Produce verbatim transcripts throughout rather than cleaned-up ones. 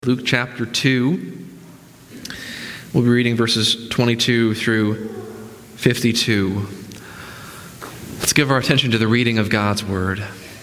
Luke chapter two. We'll be reading verses twenty-two through fifty-two. Let's give our attention to the reading of God's Word.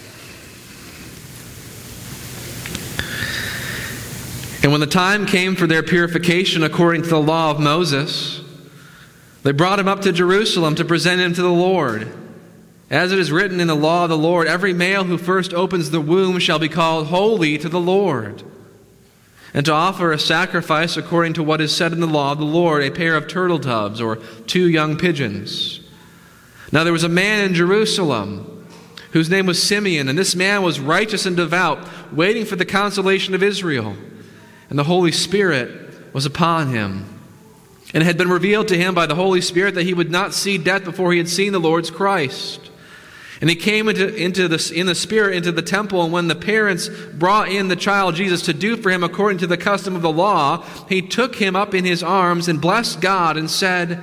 And when the time came for their purification according to the law of Moses, they brought him up to Jerusalem to present him to the Lord. As it is written in the law of the Lord, every male who first opens the womb shall be called holy to the Lord. And to offer a sacrifice according to what is said in the law of the Lord, a pair of turtle doves or two young pigeons. Now there was a man in Jerusalem whose name was Simeon, and this man was righteous and devout, waiting for the consolation of Israel. And the Holy Spirit was upon him. And it had been revealed to him by the Holy Spirit that he would not see death before he had seen the Lord's Christ. And he came into, into the, in the Spirit into the temple, and when the parents brought in the child Jesus to do for him according to the custom of the law, he took him up in his arms and blessed God and said,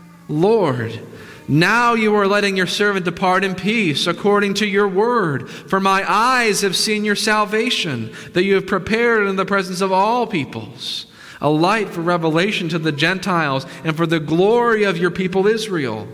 Lord, now you are letting your servant depart in peace according to your word. For my eyes have seen your salvation, that you have prepared in the presence of all peoples, a light for revelation to the Gentiles and for the glory of your people Israel.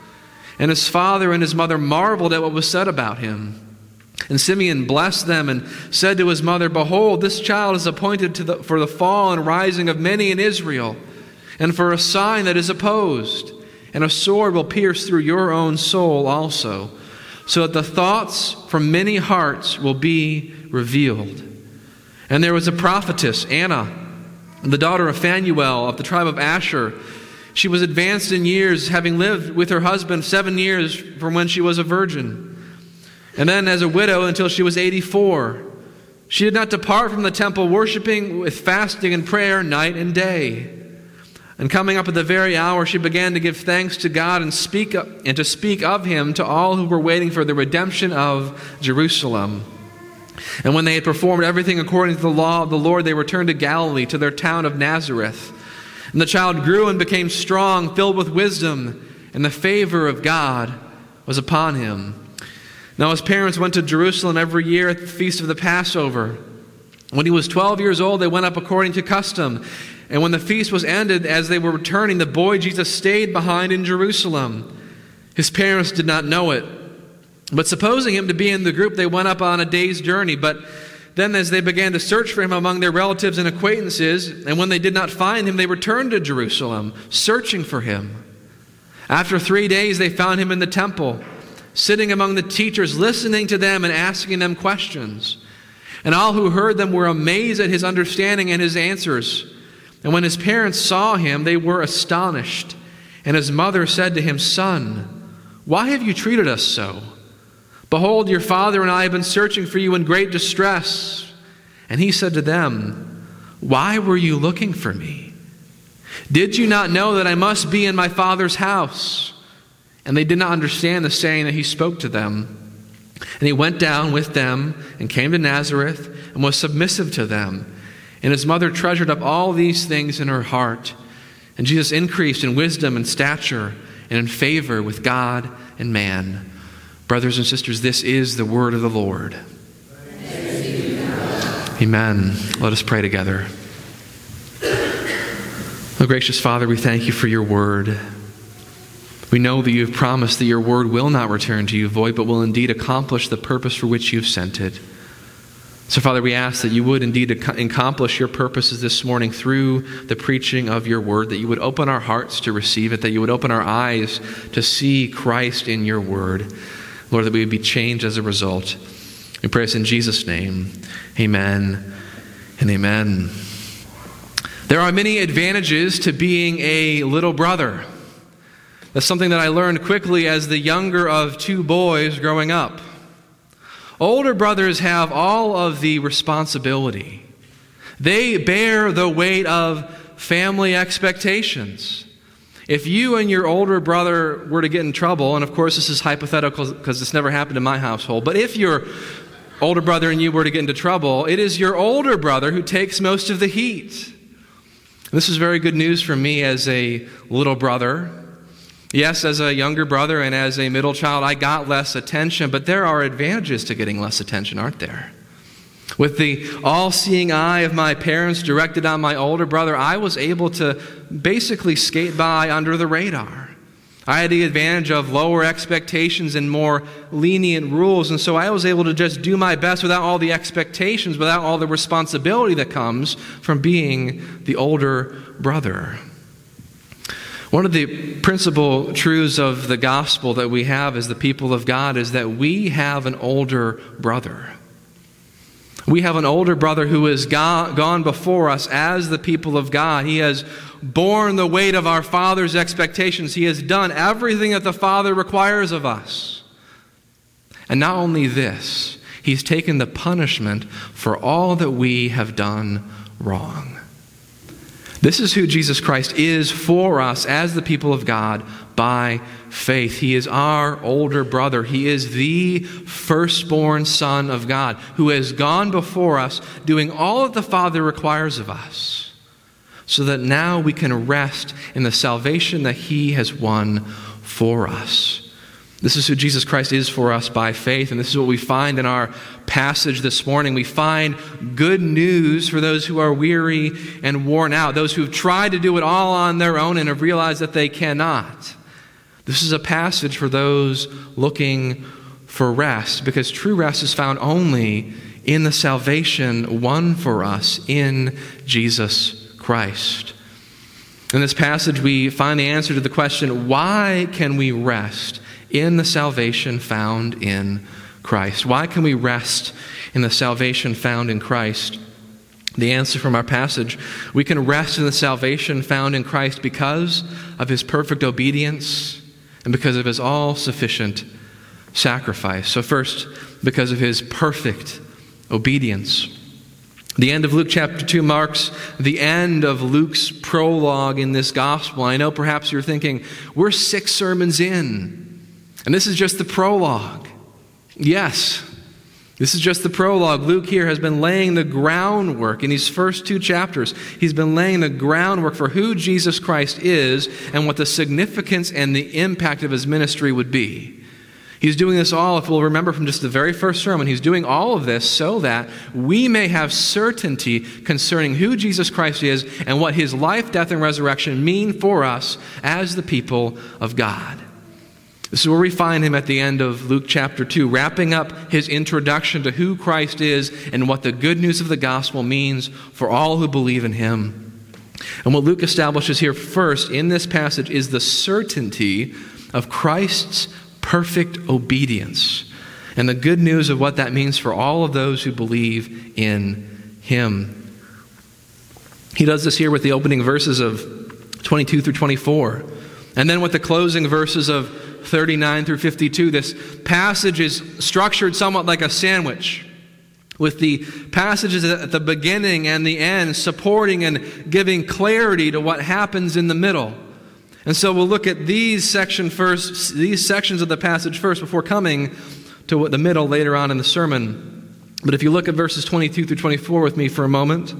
And his father and his mother marveled at what was said about him. And Simeon blessed them and said to his mother, Behold, this child is appointed to the, for the fall and rising of many in Israel, and for a sign that is opposed. And a sword will pierce through your own soul also, so that the thoughts from many hearts will be revealed. And there was a prophetess, Anna, the daughter of Phanuel of the tribe of Asher. She was advanced in years, having lived with her husband seven years from when she was a virgin, and then as a widow until she was eighty-four. She did not depart from the temple, worshiping with fasting and prayer night and day. And coming up at the very hour, she began to give thanks to God and speak and to speak of him to all who were waiting for the redemption of Jerusalem. And when they had performed everything according to the law of the Lord, they returned to Galilee, to their town of Nazareth. And the child grew and became strong, filled with wisdom, and the favor of God was upon him. Now his parents went to Jerusalem every year at the feast of the Passover. When he was twelve years old, they went up according to custom. And when the feast was ended, as they were returning, the boy Jesus stayed behind in Jerusalem. His parents did not know it. But supposing him to be in the group, they went up on a day's journey. But then as they began to search for him among their relatives and acquaintances, and when they did not find him, they returned to Jerusalem, searching for him. After three days they found him in the temple, sitting among the teachers, listening to them and asking them questions. And all who heard them were amazed at his understanding and his answers. And when his parents saw him, they were astonished. And his mother said to him, Son, why have you treated us so? Behold, your father and I have been searching for you in great distress. And he said to them, Why were you looking for me? Did you not know that I must be in my father's house? And they did not understand the saying that he spoke to them. And he went down with them and came to Nazareth and was submissive to them. And his mother treasured up all these things in her heart. And Jesus increased in wisdom and stature and in favor with God and man. Brothers and sisters, this is the word of the Lord. Amen. Let us pray together. Oh, gracious Father, we thank you for your word. We know that you have promised that your word will not return to you void, but will indeed accomplish the purpose for which you've sent it. So, Father, we ask that you would indeed accomplish your purposes this morning through the preaching of your word, that you would open our hearts to receive it, that you would open our eyes to see Christ in your word. Lord, that we would be changed as a result. We pray this in Jesus' name. Amen and amen. There are many advantages to being a little brother. That's something that I learned quickly as the younger of two boys growing up. Older brothers have all of the responsibility. They bear the weight of family expectations. If you and your older brother were to get in trouble, and of course this is hypothetical because this never happened in my household, but if your older brother and you were to get into trouble, it is your older brother who takes most of the heat. This is very good news for me as a little brother. Yes, as a younger brother and as a middle child, I got less attention, but there are advantages to getting less attention, aren't there? With the all-seeing eye of my parents directed on my older brother, I was able to basically skate by under the radar. I had the advantage of lower expectations and more lenient rules, and so I was able to just do my best without all the expectations, without all the responsibility that comes from being the older brother. One of the principal truths of the gospel that we have as the people of God is that we have an older brother. We have an older brother who has gone before us as the people of God. He has borne the weight of our Father's expectations. He has done everything that the Father requires of us. And not only this, He's taken the punishment for all that we have done wrong. This is who Jesus Christ is for us as the people of God by faith. He is our older brother. He is the firstborn Son of God who has gone before us doing all that the Father requires of us so that now we can rest in the salvation that He has won for us. This is who Jesus Christ is for us by faith, and this is what we find in our passage this morning. We find good news for those who are weary and worn out, those who have tried to do it all on their own and have realized that they cannot. This is a passage for those looking for rest, because true rest is found only in the salvation won for us in Jesus Christ. In this passage, we find the answer to the question, why can we rest in the salvation found in Christ? Why can we rest in the salvation found in Christ? The answer from our passage, we can rest in the salvation found in Christ because of His perfect obedience and because of His all-sufficient sacrifice. So first, because of His perfect obedience. The end of Luke chapter two marks the end of Luke's prologue in this gospel. I know perhaps you're thinking, we're six sermons in, and this is just the prologue. Yes, this is just the prologue. Luke here has been laying the groundwork in these first two chapters. He's been laying the groundwork for who Jesus Christ is and what the significance and the impact of His ministry would be. He's doing this all, if we'll remember from just the very first sermon, He's doing all of this so that we may have certainty concerning who Jesus Christ is and what His life, death, and resurrection mean for us as the people of God. This is where we find Him at the end of Luke chapter two, wrapping up His introduction to who Christ is and what the good news of the gospel means for all who believe in Him. And what Luke establishes here first in this passage is the certainty of Christ's perfect obedience and the good news of what that means for all of those who believe in Him. He does this here with the opening verses of twenty-two through twenty-four, and then with the closing verses of thirty-nine through fifty-two. This passage is structured somewhat like a sandwich, with the passages at the beginning and the end supporting and giving clarity to what happens in the middle. And so we'll look at these section first, these sections of the passage first before coming to what the middle later on in the sermon. But if you look at verses twenty-two through twenty-four with me for a moment,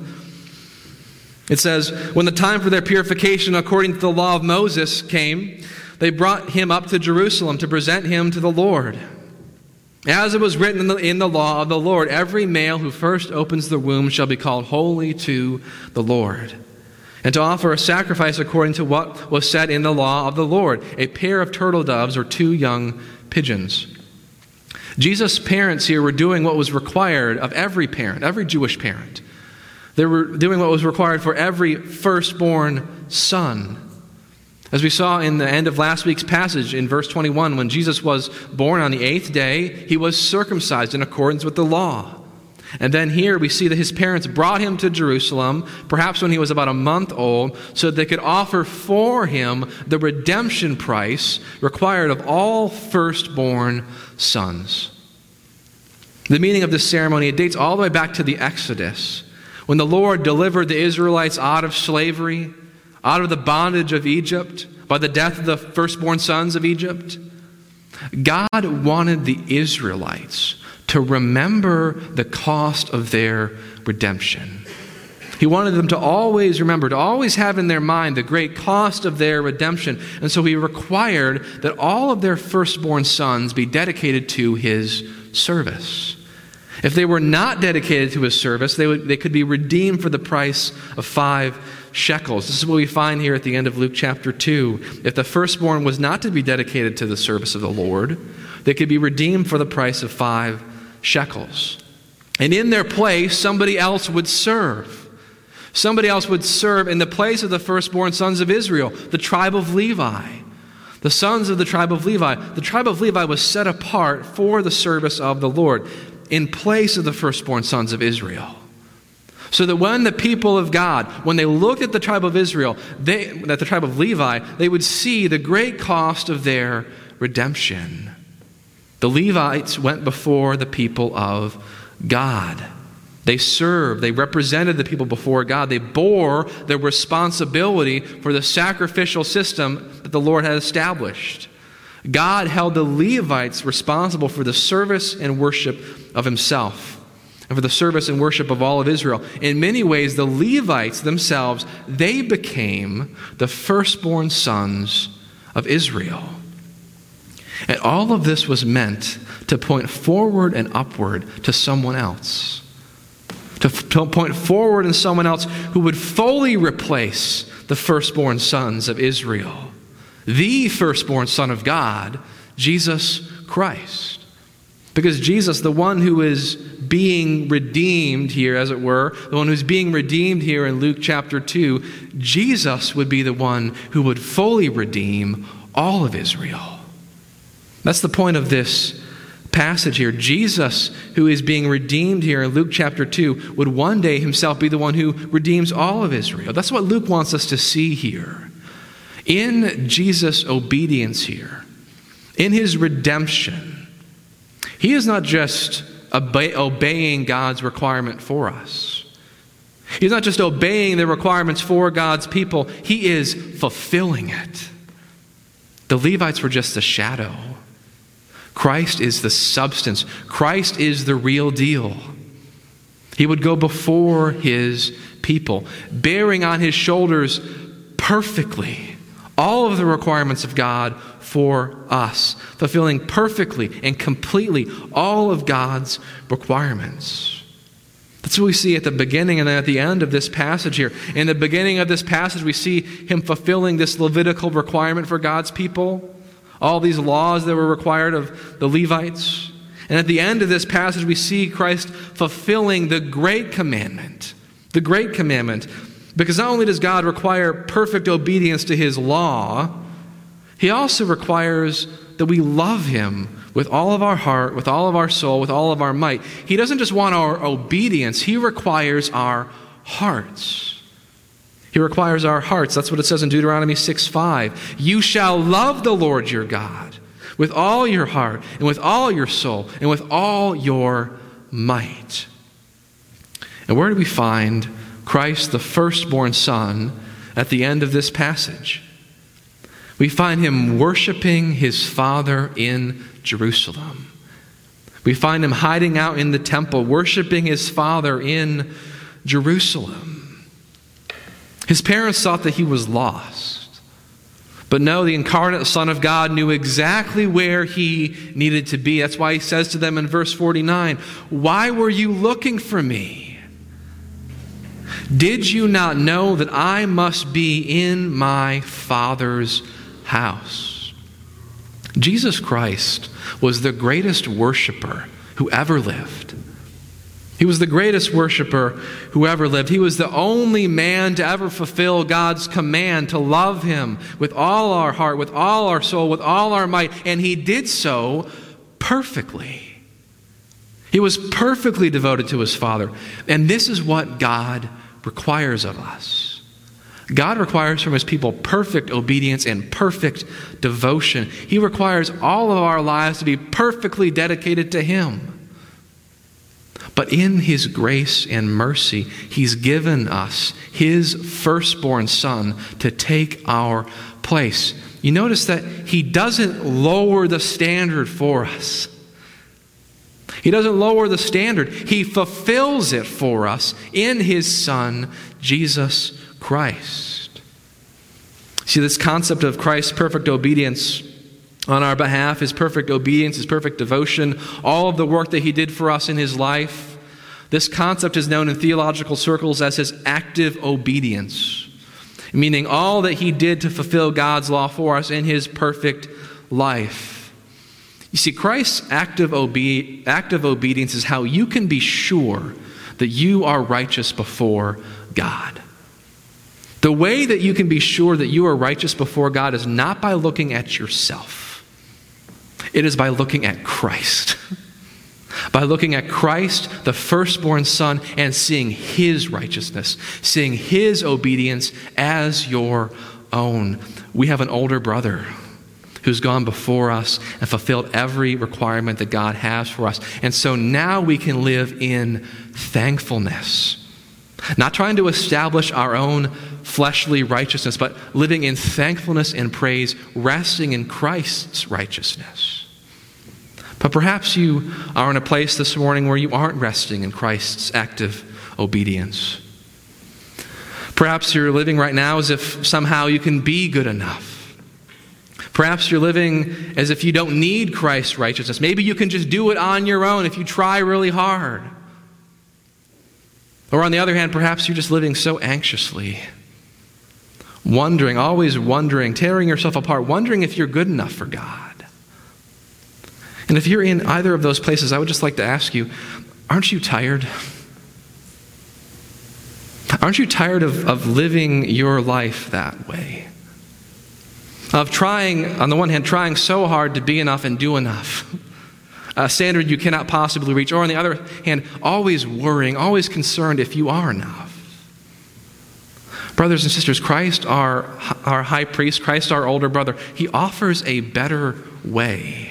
it says, when the time for their purification according to the law of Moses came, they brought him up to Jerusalem to present him to the Lord. As it was written in the, in the law of the Lord, every male who first opens the womb shall be called holy to the Lord, and to offer a sacrifice according to what was said in the law of the Lord, a pair of turtle doves or two young pigeons. Jesus' parents here were doing what was required of every parent, every Jewish parent. They were doing what was required for every firstborn son. As we saw in the end of last week's passage in verse twenty-one, when Jesus was born on the eighth day, He was circumcised in accordance with the law. And then here we see that His parents brought Him to Jerusalem, perhaps when He was about a month old, so that they could offer for Him the redemption price required of all firstborn sons. The meaning of this ceremony, it dates all the way back to the Exodus, when the Lord delivered the Israelites out of slavery, out of the bondage of Egypt, by the death of the firstborn sons of Egypt. God wanted the Israelites to remember the cost of their redemption. He wanted them to always remember, to always have in their mind the great cost of their redemption. And so He required that all of their firstborn sons be dedicated to His service. If they were not dedicated to his service, they would they could be redeemed for the price of five shekels. This is what we find here at the end of Luke chapter two. If the firstborn was not to be dedicated to the service of the Lord, they could be redeemed for the price of five shekels. And in their place, somebody else would serve. Somebody else would serve in the place of the firstborn sons of Israel, the tribe of Levi. The sons of the tribe of Levi. The tribe of Levi was set apart for the service of the Lord in place of the firstborn sons of Israel. So that when the people of God, when they looked at the tribe of Israel, they, at the tribe of Levi, they would see the great cost of their redemption. The Levites went before the people of God. They served, they represented the people before God. They bore the responsibility for the sacrificial system that the Lord had established. God held the Levites responsible for the service and worship of himself and for the service and worship of all of Israel. In many ways, the Levites themselves, they became the firstborn sons of Israel. And all of this was meant to point forward and upward to someone else. To, to point forward in someone else who would fully replace the firstborn sons of Israel. The firstborn Son of God, Jesus Christ. Because Jesus, the one who is being redeemed here, as it were, the one who's being redeemed here in Luke chapter two, Jesus would be the one who would fully redeem all of Israel. That's the point of this passage here. Jesus, who is being redeemed here in Luke chapter two, would one day himself be the one who redeems all of Israel. That's what Luke wants us to see here. In Jesus' obedience here, in his redemption, he is not just obey, obeying God's requirement for us. He's not just obeying the requirements for God's people. He is fulfilling it. The Levites were just a shadow. Christ is the substance. Christ is the real deal. He would go before his people, bearing on his shoulders perfectly all of the requirements of God for us, fulfilling perfectly and completely all of God's requirements. That's what we see at the beginning and then at the end of this passage here. In the beginning of this passage, we see him fulfilling this Levitical requirement for God's people, all these laws that were required of the Levites. And at the end of this passage, we see Christ fulfilling the great commandment, the great commandment. Because not only does God require perfect obedience to his law, he also requires that we love him with all of our heart, with all of our soul, with all of our might. He doesn't just want our obedience, he requires our hearts. He requires our hearts. That's what it says in Deuteronomy six five. You shall love the Lord your God with all your heart and with all your soul and with all your might. And where do we find Christ, the firstborn Son, at the end of this passage? We find him worshiping his Father in Jerusalem. We find him hiding out in the temple, worshiping his Father in Jerusalem. His parents thought that he was lost. But no, the incarnate Son of God knew exactly where he needed to be. That's why he says to them in verse forty-nine, "Why were you looking for me? Did you not know that I must be in my Father's house?" Jesus Christ was the greatest worshiper who ever lived. He was the greatest worshiper who ever lived. He was the only man to ever fulfill God's command to love him with all our heart, with all our soul, with all our might. And he did so perfectly. He was perfectly devoted to his Father. And this is what God requires of us. God requires from his people perfect obedience and perfect devotion. He requires all of our lives to be perfectly dedicated to him. But in his grace and mercy, he's given us his firstborn Son to take our place. You notice that he doesn't lower the standard for us. He doesn't lower the standard. He fulfills it for us in his Son, Jesus Christ. See, this concept of Christ's perfect obedience on our behalf, his perfect obedience, his perfect devotion, all of the work that he did for us in his life. This concept is known in theological circles as his active obedience, meaning all that he did to fulfill God's law for us in his perfect life. You see, Christ's active, obe- active obedience is how you can be sure that you are righteous before God. The way that you can be sure that you are righteous before God is not by looking at yourself. It is by looking at Christ. By looking at Christ, the firstborn Son, and seeing his righteousness, seeing his obedience as your own. We have an older brother who's gone before us and fulfilled every requirement that God has for us. And so now we can live in thankfulness. Not trying to establish our own fleshly righteousness, but living in thankfulness and praise, resting in Christ's righteousness. But perhaps you are in a place this morning where you aren't resting in Christ's active obedience. Perhaps you're living right now as if somehow you can be good enough. Perhaps you're living as if you don't need Christ's righteousness. Maybe you can just do it on your own if you try really hard. Or on the other hand, perhaps you're just living so anxiously, wondering, always wondering, tearing yourself apart, wondering if you're good enough for God. And if you're in either of those places, I would just like to ask you, aren't you tired? Aren't you tired of, of living your life that way? Of trying, on the one hand, trying so hard to be enough and do enough, a standard you cannot possibly reach, or on the other hand, always worrying, always concerned if you are enough. Brothers and sisters, Christ, our, our high priest, Christ, our older brother, he offers a better way.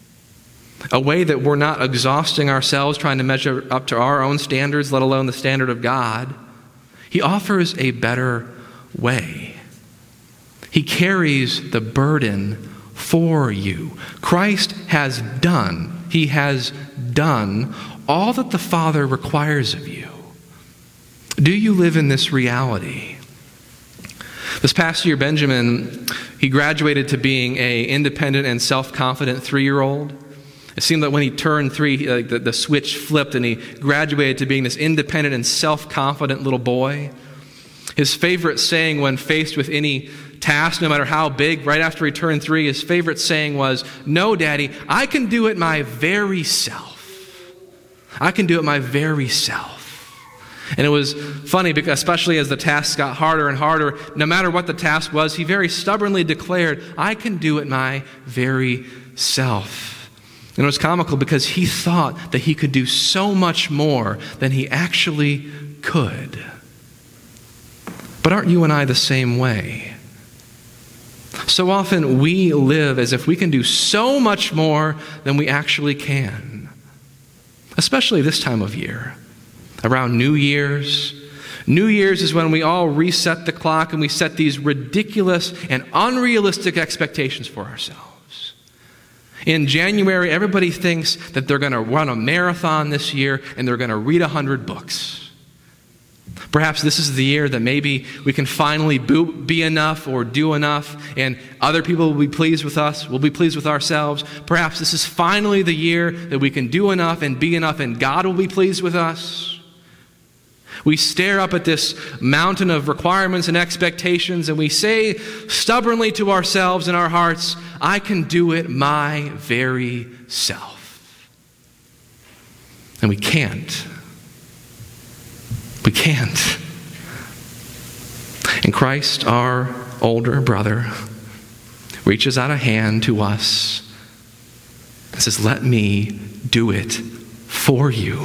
A way that we're not exhausting ourselves trying to measure up to our own standards, let alone the standard of God. He offers a better way. He carries the burden for you. Christ has done, he has done all that the Father requires of you. Do you live in this reality? This past year, Benjamin, he graduated to being an independent and self-confident three-year-old. It seemed that when he turned three, uh, the, the switch flipped and he graduated to being this independent and self-confident little boy. His favorite saying when faced with any task, no matter how big, right after he turned three, his favorite saying was, "No, Daddy, I can do it my very self. I can do it my very self." And it was funny, because especially as the tasks got harder and harder, no matter what the task was, he very stubbornly declared, "I can do it my very self." And it was comical because he thought that he could do so much more than he actually could. But aren't you and I the same way? So often we live as if we can do so much more than we actually can. Especially this time of year, around New Year's. New Year's is when we all reset the clock and we set these ridiculous and unrealistic expectations for ourselves. In January, everybody thinks that they're going to run a marathon this year and they're going to read a hundred books. Perhaps this is the year that maybe we can finally be enough or do enough, and other people will be pleased with us, we'll be pleased with ourselves. Perhaps this is finally the year that we can do enough and be enough, and God will be pleased with us. We stare up at this mountain of requirements and expectations, and we say stubbornly to ourselves in our hearts, "I can do it my very self." And we can't. We can't. And Christ, our older brother, reaches out a hand to us and says, "Let me do it for you.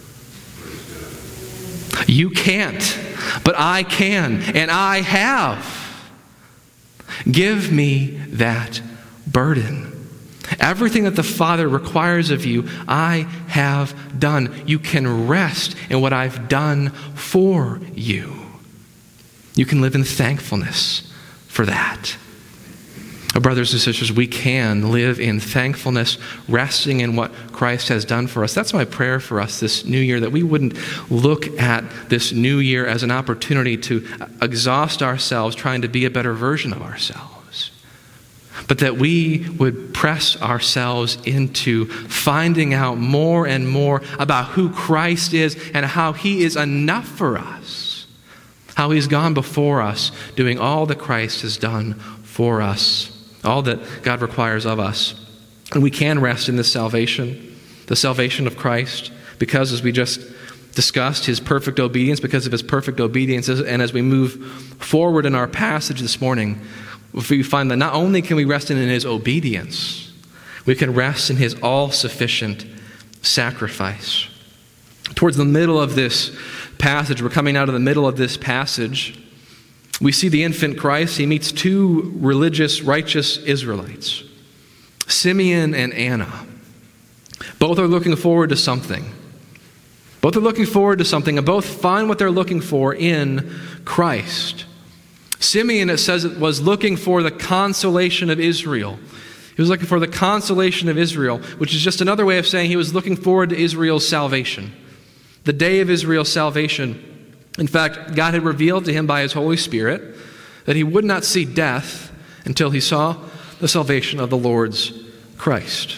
You can't, but I can, and I have. Give me that burden. Everything that the Father requires of you, I have done. You can rest in what I've done for you. You can live in thankfulness for that." Oh, brothers and sisters, we can live in thankfulness, resting in what Christ has done for us. That's my prayer for us this new year, that we wouldn't look at this new year as an opportunity to exhaust ourselves trying to be a better version of ourselves, but that we would press ourselves into finding out more and more about who Christ is and how he is enough for us, how he's gone before us, doing all that Christ has done for us, all that God requires of us. And we can rest in this salvation, the salvation of Christ, because as we just discussed, his perfect obedience, because of his perfect obedience, and as we move forward in our passage this morning, we find that not only can we rest in his obedience, we can rest in his all-sufficient sacrifice. Towards the middle of this passage, we're coming out of the middle of this passage, we see the infant Christ. He meets two religious, righteous Israelites, Simeon and Anna. Both are looking forward to something. Both are looking forward to something, and both find what they're looking for in Christ. Simeon, it says, was looking for the consolation of Israel. He was looking for the consolation of Israel, which is just another way of saying he was looking forward to Israel's salvation, the day of Israel's salvation. In fact, God had revealed to him by his Holy Spirit that he would not see death until he saw the salvation of the Lord's Christ.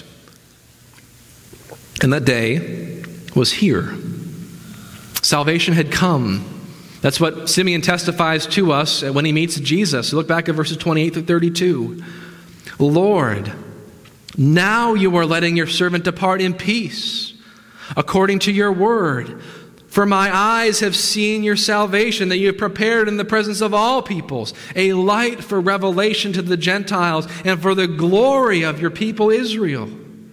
And that day was here. Salvation had come. That's what Simeon testifies to us when he meets Jesus. Look back at verses twenty-eight through thirty-two. Lord, now you are letting your servant depart in peace, according to your word. For my eyes have seen your salvation, that you have prepared in the presence of all peoples, a light for revelation to the Gentiles and for the glory of your people Israel.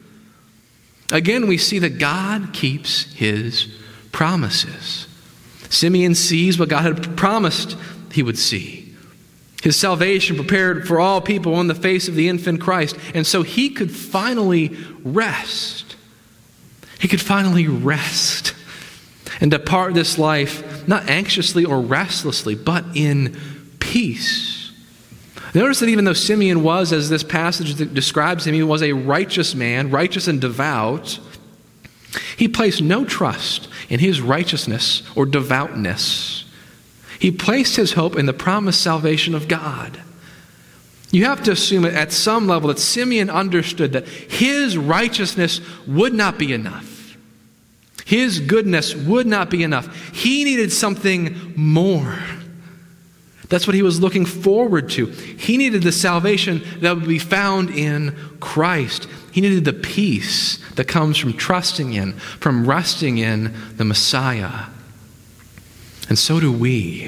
Again, we see that God keeps his promises. Simeon sees what God had promised he would see. His salvation prepared for all people on the face of the infant Christ. And so he could finally rest. He could finally rest and depart this life, not anxiously or restlessly, but in peace. Notice that even though Simeon was, as this passage describes him, he was a righteous man, righteous and devout, he placed no trust in his righteousness or devoutness. He placed his hope in the promised salvation of God. You have to assume at some level that Simeon understood that his righteousness would not be enough. His goodness would not be enough. He needed something more. That's what he was looking forward to. He needed the salvation that would be found in Christ. He needed the peace that comes from trusting in, from resting in the Messiah. And so do we.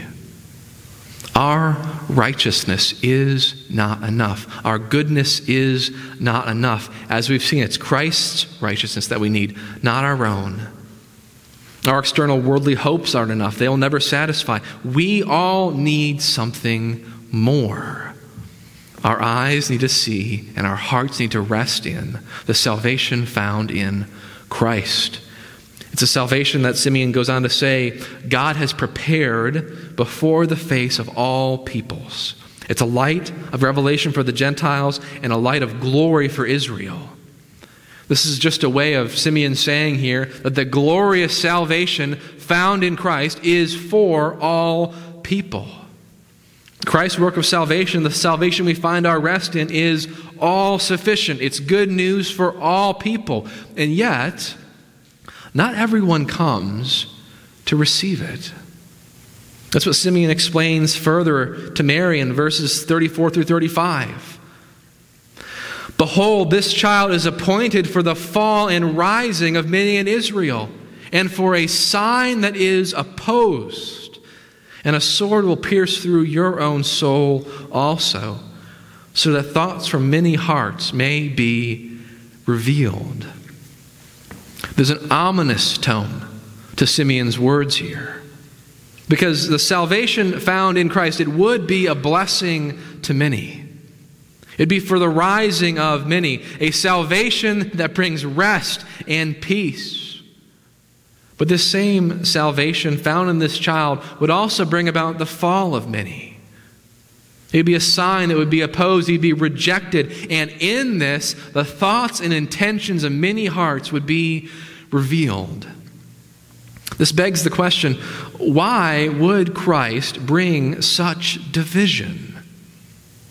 Our righteousness is not enough. Our goodness is not enough. As we've seen, it's Christ's righteousness that we need, not our own. Our external worldly hopes aren't enough. They'll never satisfy. We all need something more. Our eyes need to see and our hearts need to rest in the salvation found in Christ. It's a salvation that Simeon goes on to say, God has prepared before the face of all peoples. It's a light of revelation for the Gentiles and a light of glory for Israel. This is just a way of Simeon saying here that the glorious salvation found in Christ is for all people. Christ's work of salvation, the salvation we find our rest in, is all sufficient. It's good news for all people. And yet, not everyone comes to receive it. That's what Simeon explains further to Mary in verses thirty-four through thirty-five. Behold, this child is appointed for the fall and rising of many in Israel, and for a sign that is opposed. And a sword will pierce through your own soul also, so that thoughts from many hearts may be revealed. There's an ominous tone to Simeon's words here. Because the salvation found in Christ, it would be a blessing to many. It'd be for the rising of many, a salvation that brings rest and peace. But this same salvation found in this child would also bring about the fall of many. It would be a sign that would be opposed, he'd be rejected. And in this, the thoughts and intentions of many hearts would be revealed. This begs the question, why would Christ bring such division?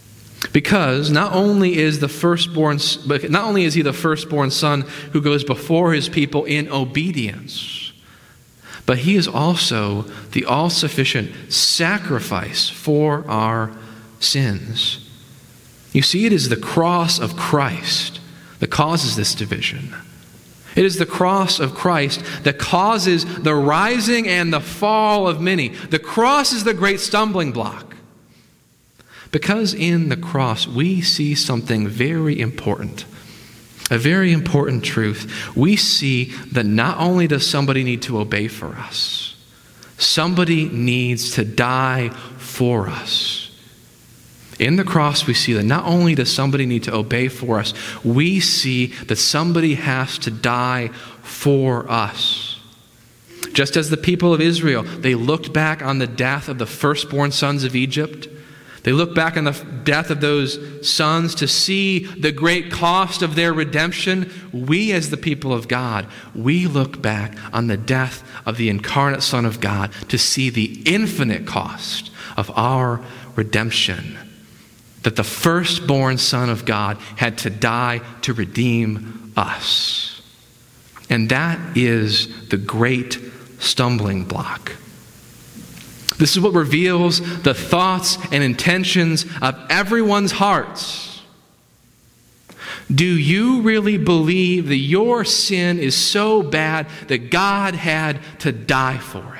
Because not only is the firstborn, but not only is he the firstborn son who goes before his people in obedience, but he is also the all-sufficient sacrifice for our sins. You see, it is the cross of Christ that causes this division. It is the cross of Christ that causes the rising and the fall of many. The cross is the great stumbling block. Because in the cross we see something very important, a very important truth. We see that not only does somebody need to obey for us, somebody needs to die for us. In the cross, we see that not only does somebody need to obey for us, we see that somebody has to die for us. Just as the people of Israel, they looked back on the death of the firstborn sons of Egypt. They looked back on the death of those sons to see the great cost of their redemption. We, as the people of God, we look back on the death of the incarnate Son of God to see the infinite cost of our redemption. That the firstborn Son of God had to die to redeem us. And that is the great stumbling block. This is what reveals the thoughts and intentions of everyone's hearts. Do you really believe that your sin is so bad that God had to die for it?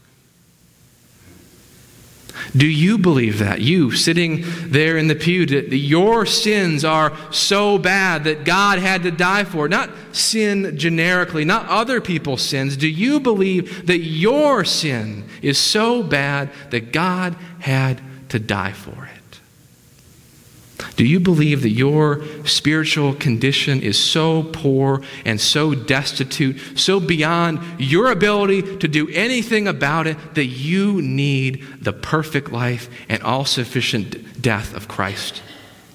Do you believe that? You, sitting there in the pew, that your sins are so bad that God had to die for it? Not sin generically, not other people's sins. Do you believe that your sin is so bad that God had to die for it? Do you believe that your spiritual condition is so poor and so destitute, so beyond your ability to do anything about it, that you need the perfect life and all-sufficient death of Christ?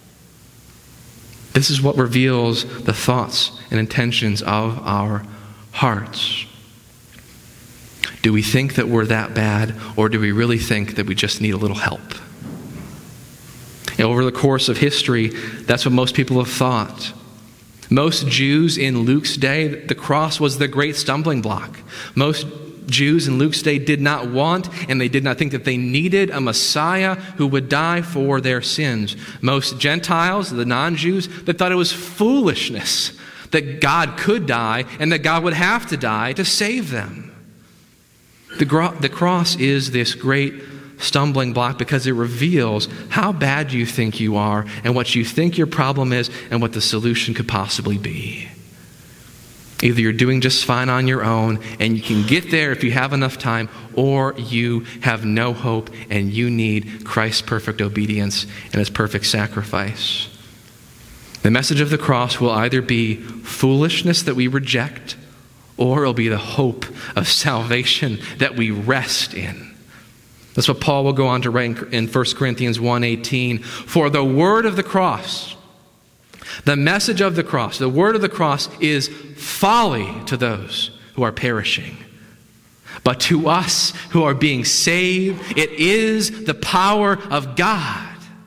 This is what reveals the thoughts and intentions of our hearts. Do we think that we're that bad, or do we really think that we just need a little help? And over the course of history, that's what most people have thought. Most Jews in Luke's day, the cross was the great stumbling block. Most Jews in Luke's day did not want, and they did not think that they needed a Messiah who would die for their sins. Most Gentiles, the non-Jews, they thought it was foolishness that God could die and that God would have to die to save them. The, gro- the cross is this great stumbling block because it reveals how bad you think you are and what you think your problem is and what the solution could possibly be. Either you're doing just fine on your own and you can get there if you have enough time, or you have no hope and you need Christ's perfect obedience and his perfect sacrifice. The message of the cross will either be foolishness that we reject, or it'll be the hope of salvation that we rest in. That's what Paul will go on to write in First Corinthians one eighteen. For the word of the cross, the message of the cross, the word of the cross is folly to those who are perishing. But to us who are being saved, it is the power of God.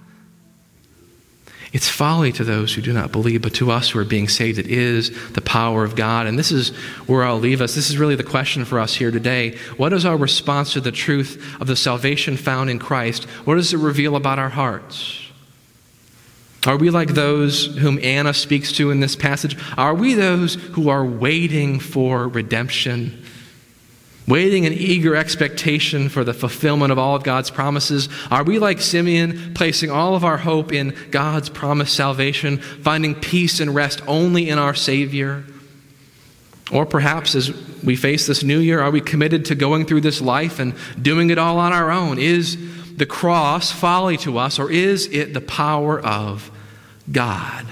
It's folly to those who do not believe, but to us who are being saved, it is the power of God. And this is where I'll leave us. This is really the question for us here today. What is our response to the truth of the salvation found in Christ? What does it reveal about our hearts? Are we like those whom Anna speaks to in this passage? Are we those who are waiting for redemption? Waiting in eager expectation for the fulfillment of all of God's promises? Are we like Simeon, placing all of our hope in God's promised salvation, finding peace and rest only in our Savior? Or perhaps as we face this new year, are we committed to going through this life and doing it all on our own? Is the cross folly to us, or is it the power of God?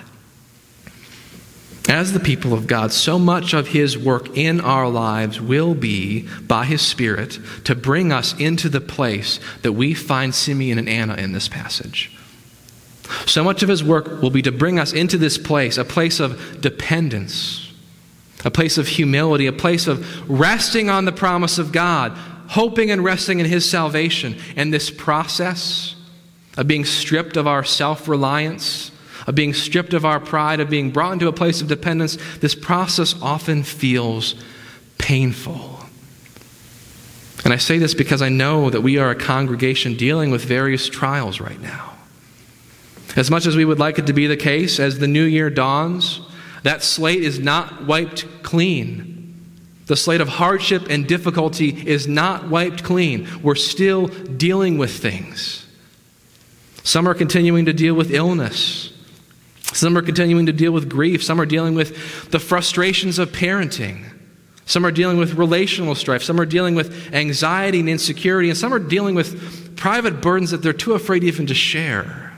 As the people of God, so much of his work in our lives will be, by his Spirit, to bring us into the place that we find Simeon and Anna in this passage. So much of his work will be to bring us into this place, a place of dependence, a place of humility, a place of resting on the promise of God, hoping and resting in his salvation. And this process of being stripped of our self-reliance, of being stripped of our pride, of being brought into a place of dependence, this process often feels painful. And I say this because I know that we are a congregation dealing with various trials right now. As much as we would like it to be the case, as the new year dawns, that slate is not wiped clean. The slate of hardship and difficulty is not wiped clean. We're still dealing with things. Some are continuing to deal with illness. Some are continuing to deal with grief. Some are dealing with the frustrations of parenting. Some are dealing with relational strife. Some are dealing with anxiety and insecurity. And some are dealing with private burdens that they're too afraid even to share.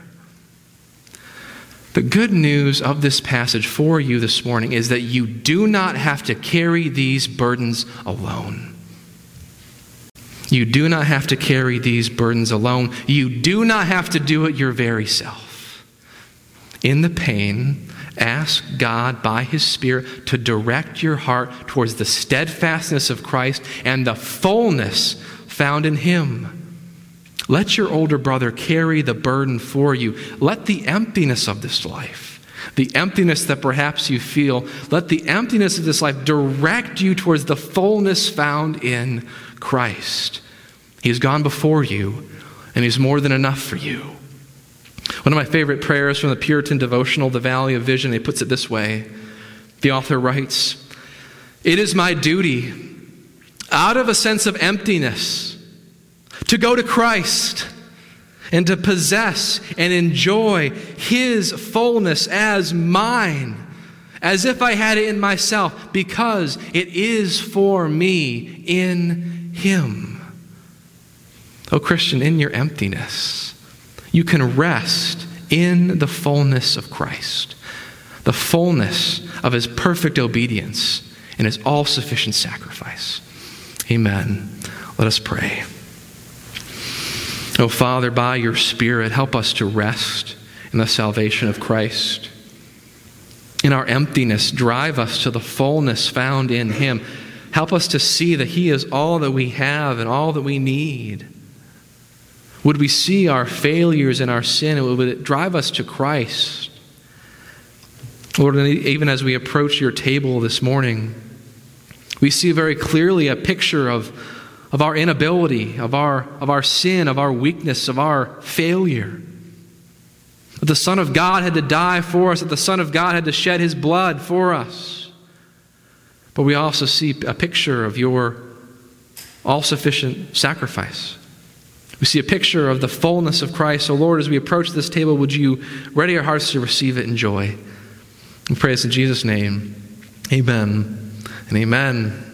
The good news of this passage for you this morning is that you do not have to carry these burdens alone. You do not have to carry these burdens alone. You do not have to do it your very self. In the pain, ask God by His Spirit to direct your heart towards the steadfastness of Christ and the fullness found in Him. Let your older brother carry the burden for you. Let the emptiness of this life, the emptiness that perhaps you feel, let the emptiness of this life direct you towards the fullness found in Christ. He has gone before you, and He's more than enough for you. One of my favorite prayers from the Puritan devotional, The Valley of Vision, he puts it this way. The author writes, "It is my duty, out of a sense of emptiness, to go to Christ and to possess and enjoy His fullness as mine, as if I had it in myself, because it is for me in Him." Oh, Christian, in your emptiness, you can rest in the fullness of Christ, the fullness of His perfect obedience and His all-sufficient sacrifice. Amen. Let us pray. Oh, Father, by your Spirit, help us to rest in the salvation of Christ. In our emptiness, drive us to the fullness found in Him. Help us to see that He is all that we have and all that we need. Would we see our failures and our sin, and would it drive us to Christ? Lord, even as we approach your table this morning, we see very clearly a picture of, of our inability, of our, of our sin, of our weakness, of our failure. That the Son of God had to die for us, that the Son of God had to shed His blood for us. But we also see a picture of your all-sufficient sacrifice. We see a picture of the fullness of Christ. So Lord, as we approach this table, would you ready our hearts to receive it in joy? We pray this in Jesus' name. Amen and amen.